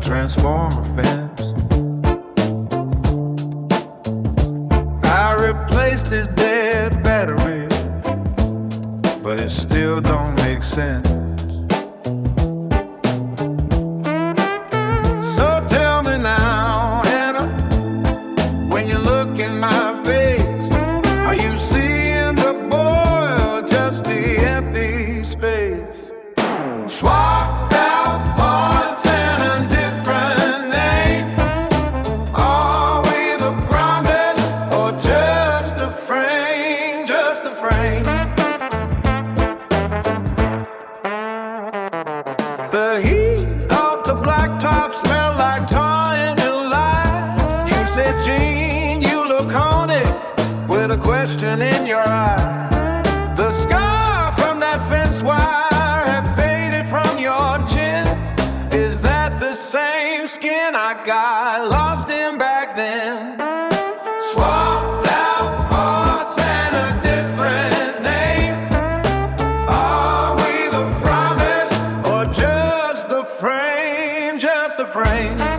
transformer fence. I replaced his dead battery, but it still don't make sense. So tell me now, Hannah, when you look in my face, are you seeing the boy or just the empty space? Swapped out parts and a different name. Are we the promise or just a frame? Just a frame. The heat of the blacktop smelled like tar in your life. You said, Gene, you look haunted with a question in your eye. The scar from that fence wire had faded from your chin. Is that the same skin I got lost in back then? Swapped out parts and a different name. Are we the promise or just the frame? Just the frame.